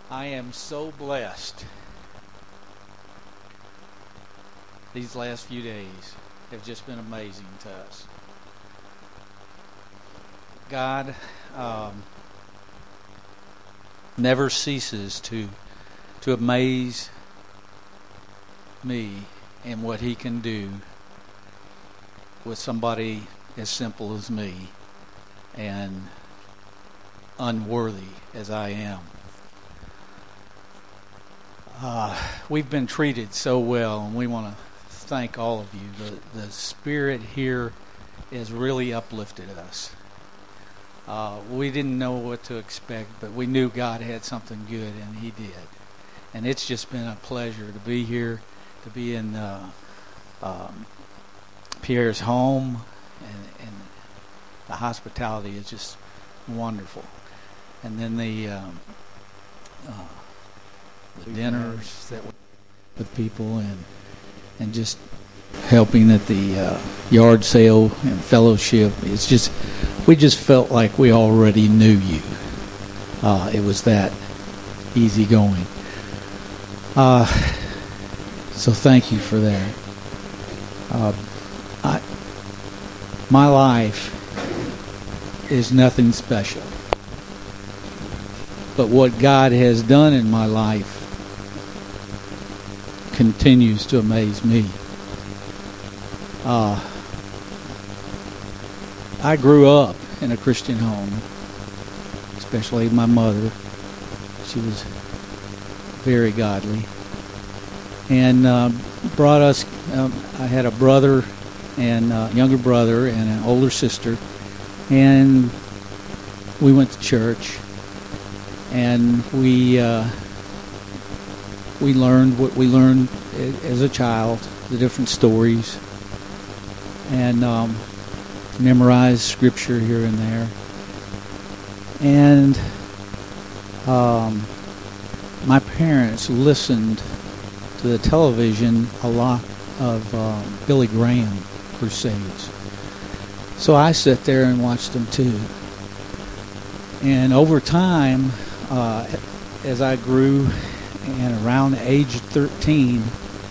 I am so blessed. These last few days have just been amazing to us. God never ceases to amaze me and what He can do with somebody as simple as me and unworthy as I am. We've been treated so well, and we want to thank all of you. The Spirit here has really uplifted us. We didn't know what to expect, but we knew God had something good, and He did. And it's just been a pleasure to be here, to be in Pierre's home, and the hospitality is just wonderful. And then the dinners that were with people, and just helping at the yard sale and fellowship. It's just, we just felt like we already knew you. It was that easy going. So thank you for that. My life is nothing special, but what God has done in my life continues to amaze me. I grew up in a Christian home, especially my mother. She was very godly, and brought us. I had a brother and younger brother and an older sister, and we went to church, and we learned what we learned as a child, the different stories, and memorized scripture here and there. And my parents listened to the television a lot of Billy Graham crusades. So I sat there and watched them too. And over time, as I grew, and around the age of 13,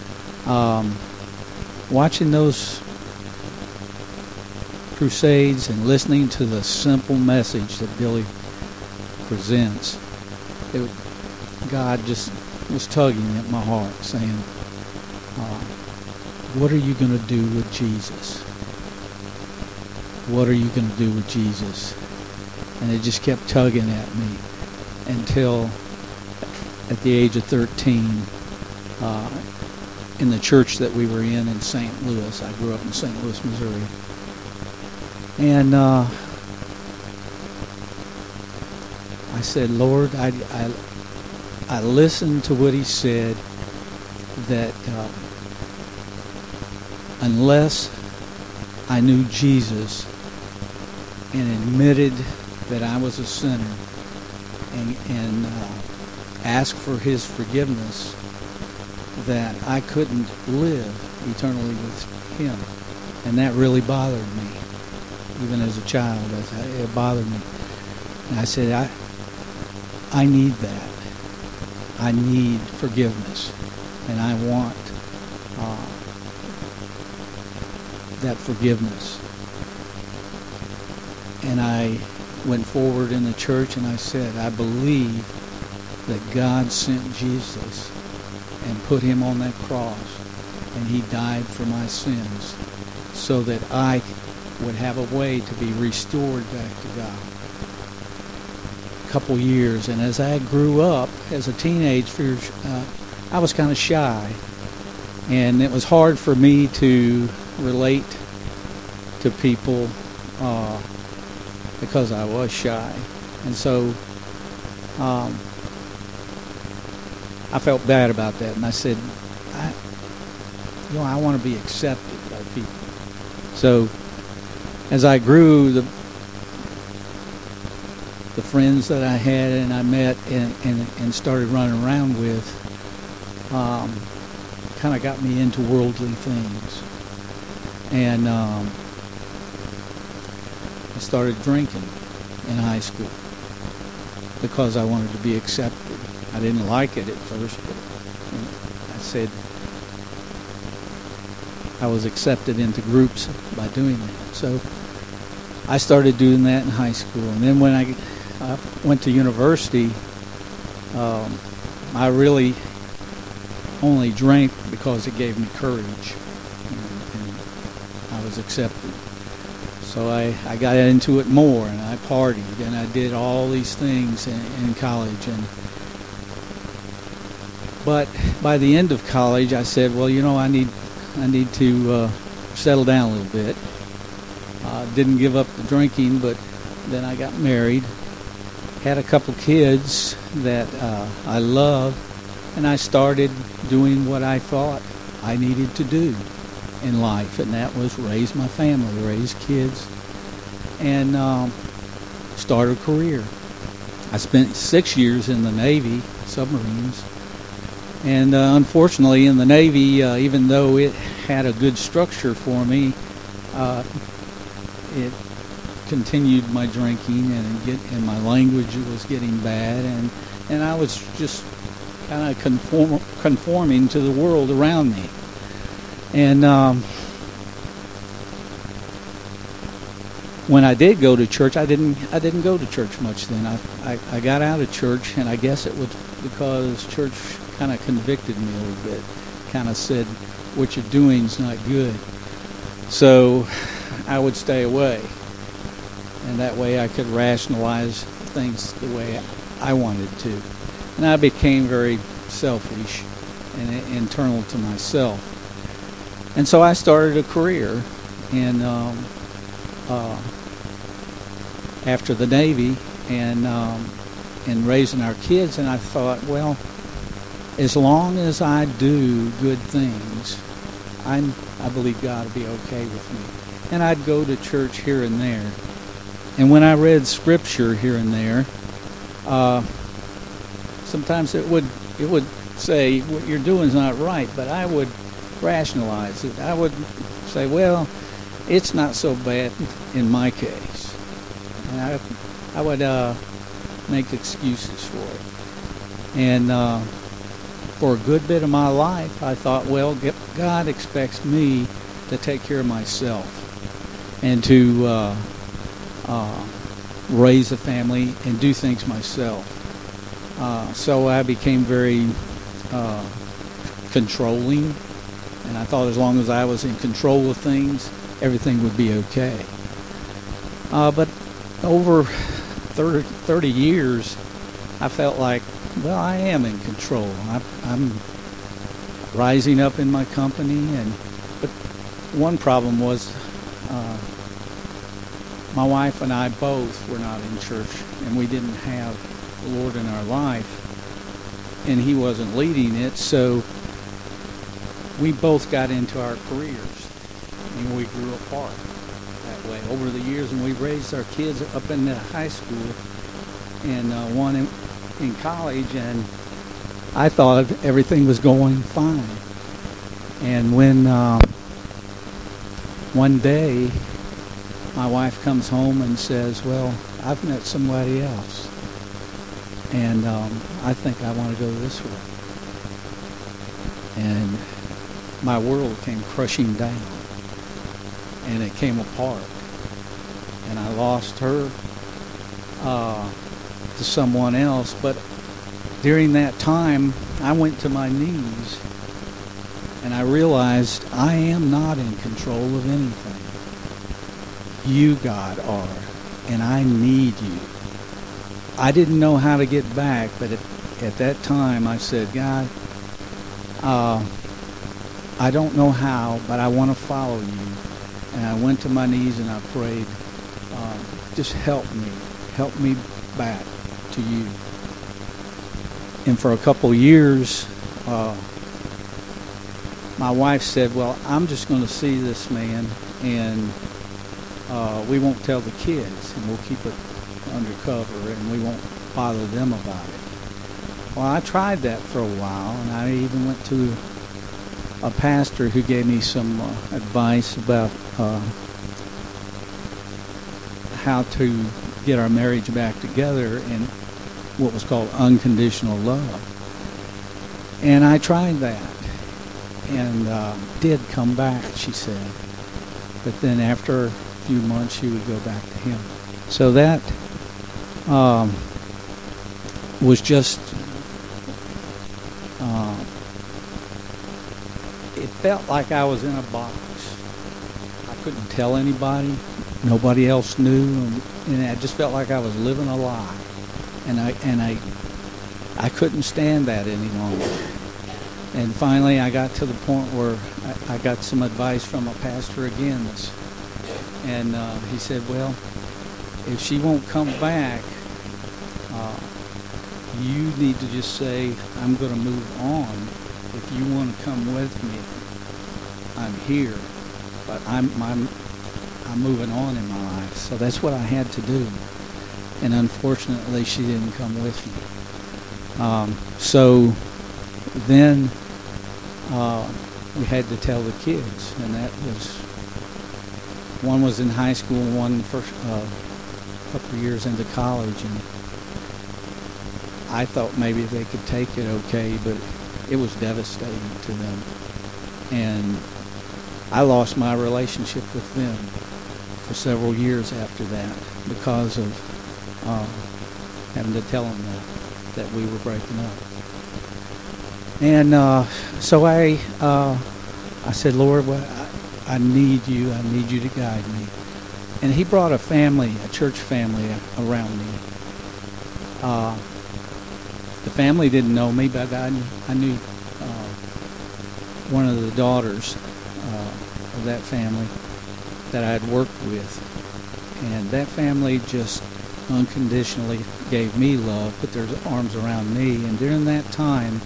watching those crusades and listening to the simple message that Billy presents, God just was tugging at my heart, saying, what are you going to do with Jesus? What are you going to do with Jesus? And it just kept tugging at me until at the age of 13, in the church that we were in St. Louis. I grew up in St. Louis, Missouri. And I said, Lord, I listened to what He said, that unless I knew Jesus and admitted that I was a sinner and asked for His forgiveness, that I couldn't live eternally with Him. And that really bothered me, even as a child. It bothered me. And I said, I need that. I need forgiveness, and I want that forgiveness. And I went forward in the church and I said, I believe that God sent Jesus and put Him on that cross, and He died for my sins so that I would have a way to be restored back to God. A couple years, and as I grew up as a teenager, I was kind of shy, and it was hard for me to relate to people because I was shy. And so I felt bad about that, and I said, I want to be accepted by people. So as I grew, the friends that I had and I met and started running around with kind of got me into worldly things. And I started drinking in high school because I wanted to be accepted. I didn't like it at first, but I said I was accepted into groups by doing that. So I started doing that in high school. And then when I went to university, I really only drank because it gave me courage, and I was accepted. So I got into it more, and I partied, and I did all these things in college. But by the end of college, I said, well, I need to settle down a little bit. Didn't give up the drinking, but then I got married, had a couple kids that I loved, and I started doing what I thought I needed to do in life, and that was raise my family, raise kids, and start a career. I spent 6 years in the Navy, submarines, and unfortunately in the Navy, even though it had a good structure for me, it continued my drinking, and my language was getting bad, and I was just kind of conforming to the world around me. And when I did go to church, I didn't go to church much then. I got out of church, and I guess it was because church kind of convicted me a little bit, kind of said, what you're doing is not good. So I would stay away, and that way I could rationalize things the way I wanted to. And I became very selfish and internal to myself. And so I started a career in after the Navy, and raising our kids. And I thought, well, as long as I do good things, I believe God will be okay with me. And I'd go to church here and there. And when I read Scripture here and there, sometimes it would say what you're doing is not right, but I would rationalize it. I would say, well, it's not so bad in my case. And I would make excuses for it. And for a good bit of my life, I thought, well, God expects me to take care of myself and to raise a family and do things myself. So I became very controlling, and I thought as long as I was in control of things, everything would be okay. But over 30 years, I felt like, well, I am in control. I'm rising up in my company, but one problem was my wife and I both were not in church, and we didn't have the Lord in our life, and He wasn't leading it, so we both got into our careers, and we grew apart that way over the years, and we raised our kids up into high school, and one in college, and I thought everything was going fine. And when one day my wife comes home and says, well, I've met somebody else, and I think I want to go this way. And my world came crushing down, and it came apart, and I lost her to someone else. But during that time, I went to my knees, and I realized I am not in control of anything. You, God, are, and I need you. I didn't know how to get back, but at that time I said, God, I don't know how, but I want to follow you. And I went to my knees and I prayed, just help me back to you. And for a couple years, my wife said, well, I'm just going to see this man, and we won't tell the kids, and we'll keep it undercover, and we won't bother them about it. Well, I tried that for a while, and I even went to a pastor who gave me some advice about how to get our marriage back together, and what was called unconditional love. And I tried that, and did come back, she said. But then after a few months, she would go back to him. So that was just, it felt like I was in a box. I couldn't tell anybody. Nobody else knew, and I just felt like I was living a lie. And I couldn't stand that any longer. And finally, I got to the point where I got some advice from a pastor again. And he said, well, if she won't come back, you need to just say, I'm going to move on. If you want to come with me, I'm here. But I'm moving on in my life. So that's what I had to do. And unfortunately, she didn't come with me. So then we had to tell the kids, and that was, one was in high school, one first couple of years into college, and I thought maybe they could take it okay, but it was devastating to them. And I lost my relationship with them for several years after that because of having to tell them that we were breaking up. And so I said, Lord, well, I need you. I need you to guide me. And he brought a family, a church family around me. The family didn't know me, but I knew one of the daughters of that family that I had worked with. And that family just unconditionally gave me love, put their arms around me. And during that time,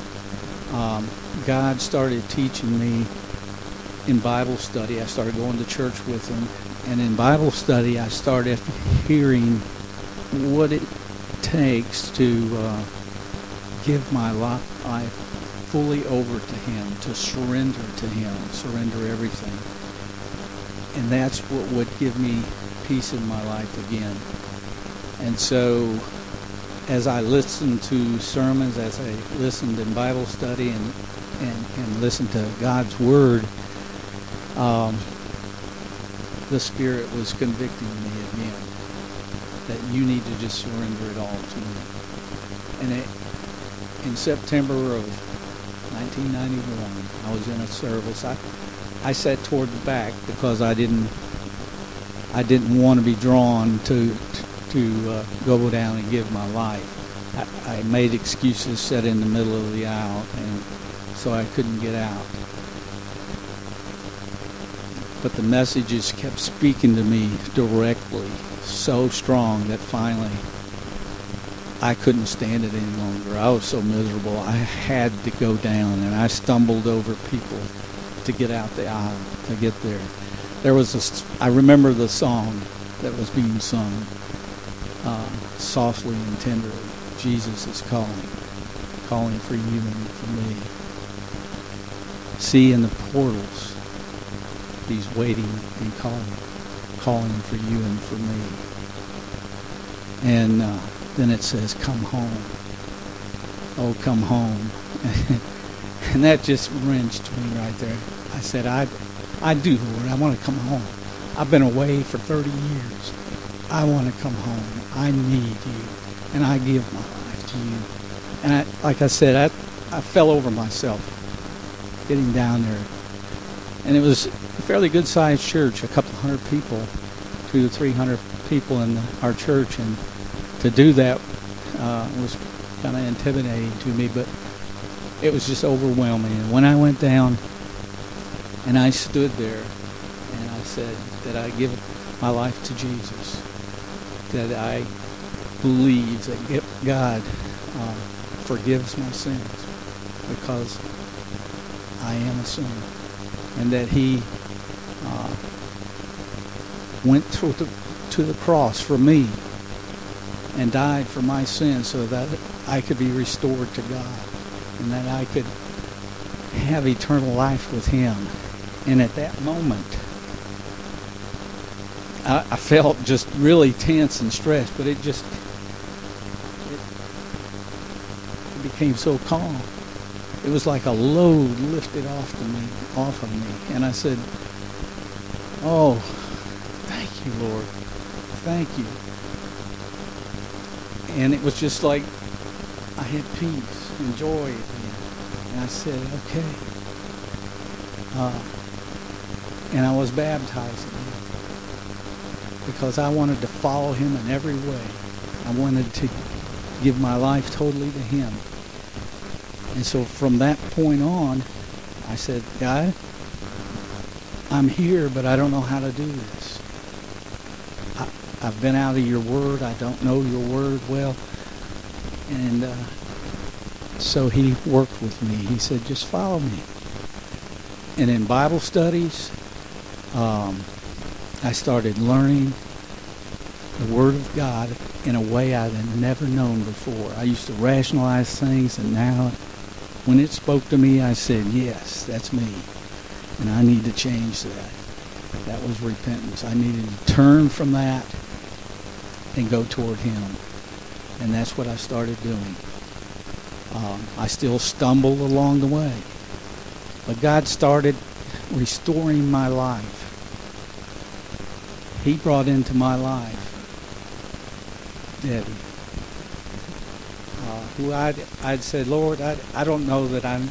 God started teaching me in Bible study. I started going to church with him. And in Bible study, I started hearing what it takes to give my life fully over to him, to surrender to him, surrender everything. And that's what would give me peace in my life again. And so as I listened to sermons, as I listened in Bible study and listened to God's Word, the Spirit was convicting me again that you need to just surrender it all to me. And in September of 1991, I was in a service. I sat toward the back because I didn't want to be drawn to go down and give my life. I made excuses, sat in the middle of the aisle, and so I couldn't get out. But the messages kept speaking to me directly, so strong that finally I couldn't stand it any longer. I was so miserable. I had to go down, and I stumbled over people to get out the aisle, to get there. I remember the song that was being sung, softly and tenderly. Jesus is calling for you and for me. See in the portals, he's waiting and calling for you and for me. And then it says, come home. Oh, come home. And that just wrenched me right there. I said, I do, Lord. I want to come home. I've been away for 30 years. I want to come home. I need you. And I give my life to you. And like I said, I fell over myself getting down there. And it was a fairly good-sized church, a couple hundred people, 200 to 300 people in our church. And to do that was kind of intimidating to me, but it was just overwhelming. And when I went down and I stood there and I said that I give my life to Jesus, that I believe that God forgives my sins because I am a sinner, and that he went to the cross for me and died for my sins so that I could be restored to God and that I could have eternal life with him. And at that moment, I felt just really tense and stressed, but it became so calm. It was like a load lifted off of me. And I said, oh, thank you, Lord. Thank you. And it was just like I had peace and joy again. And I said, okay. And I was baptized again because I wanted to follow him in every way. I wanted to give my life totally to him. And so from that point on, I said, God, I'm here, but I don't know how to do this. I've been out of your word. I don't know your word well. And so he worked with me. He said, just follow me. And in Bible studies, I started learning the Word of God in a way I had never known before. I used to rationalize things, and now when it spoke to me, I said, yes, that's me. And I need to change that. That was repentance. I needed to turn from that and go toward him. And that's what I started doing. I still stumbled along the way. But God started restoring my life. He brought into my life Debbie, who I'd said, Lord, I don't know that I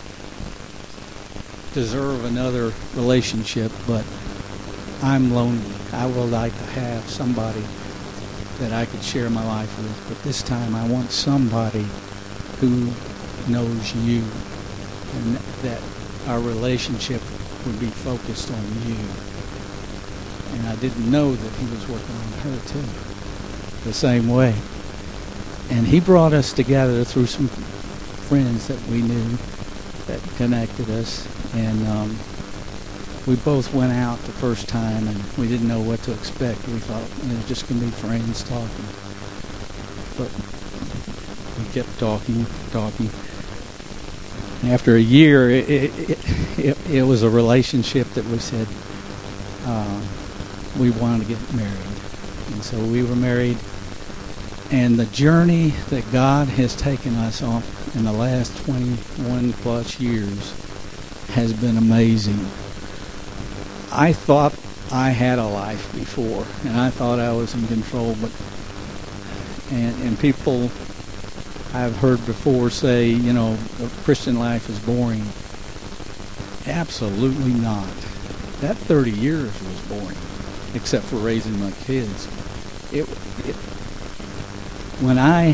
deserve another relationship, but I'm lonely. I would like to have somebody that I could share my life with, but this time I want somebody who knows you, and that our relationship would be focused on you. And I didn't know that he was working on her too, the same way. And he brought us together through some friends that we knew that connected us. And we both went out the first time, and we didn't know what to expect. We thought it was just going to be friends talking. But we kept talking. And after a year, it was a relationship that we said we wanted to get married. And so we were married. And the journey that God has taken us on in the last 21 plus years has been amazing. I thought I had a life before, and I thought I was in control, but and people I've heard before say, you know, the Christian life is boring. Absolutely not. That 30 years was boring, except for raising my kids. When I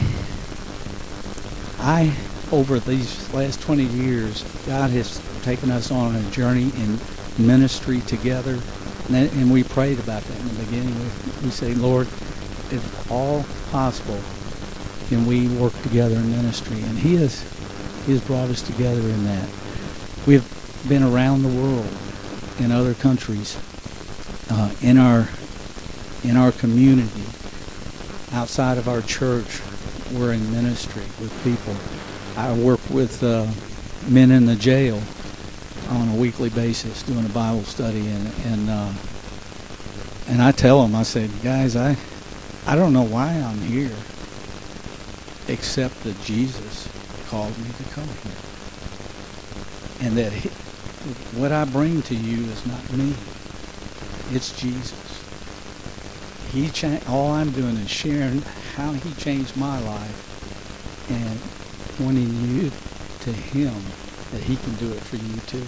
over these last 20 years, God has taken us on a journey in ministry together, and we prayed about that in the beginning. We say, Lord, if all possible, can we work together in ministry? And He has brought us together in that. We've been around the world, in other countries, in our community, outside of our church. We're in ministry with people. I work with men in the jail on a weekly basis, doing a Bible study, and I tell them, I said, guys, I don't know why I'm here, except that Jesus called me to come here, and that what I bring to you is not me, it's Jesus. All I'm doing is sharing how He changed my life and pointing you to Him, that He can do it for you too.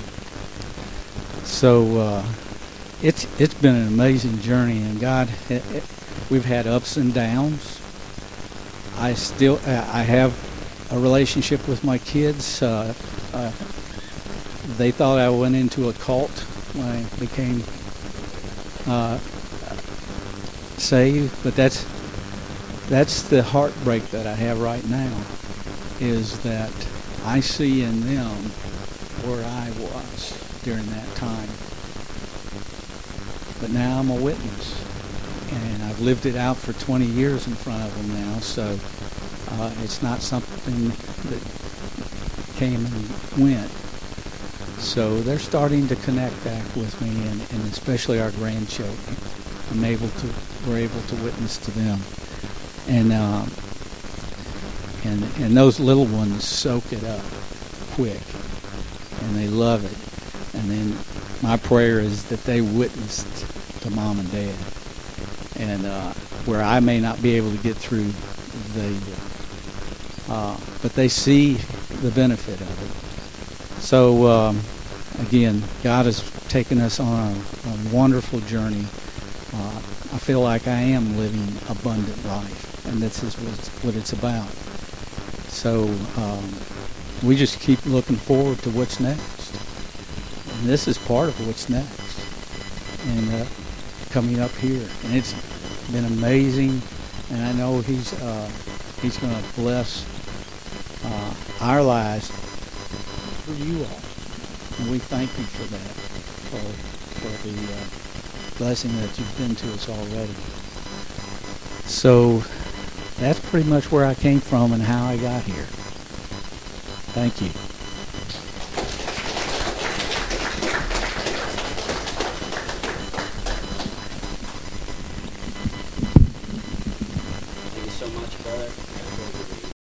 So it's been an amazing journey, and God, we've had ups and downs. I have a relationship with my kids. They thought I went into a cult when I became saved, but that's the heartbreak that I have right now, is that I see in them where I was during that time. But now I'm a witness, and I've lived it out for 20 years in front of them now, so it's not something that came and went. So they're starting to connect back with me, and especially our grandchildren. We're able to witness to them. And And those little ones soak it up quick, and they love it. And then my prayer is that they witnessed to Mom and Dad, and where I may not be able to get through, they will. But they see the benefit of it. So again, God has taken us on a wonderful journey. I feel like I am living abundant life, and this is what it's about. So we just keep looking forward to what's next. And this is part of what's next. And coming up here. And it's been amazing. And I know he's going to bless our lives for you all. And we thank you for that, for the blessing that you've been to us already. So that's pretty much where I came from and how I got here. Thank you. Thank you so much, brother.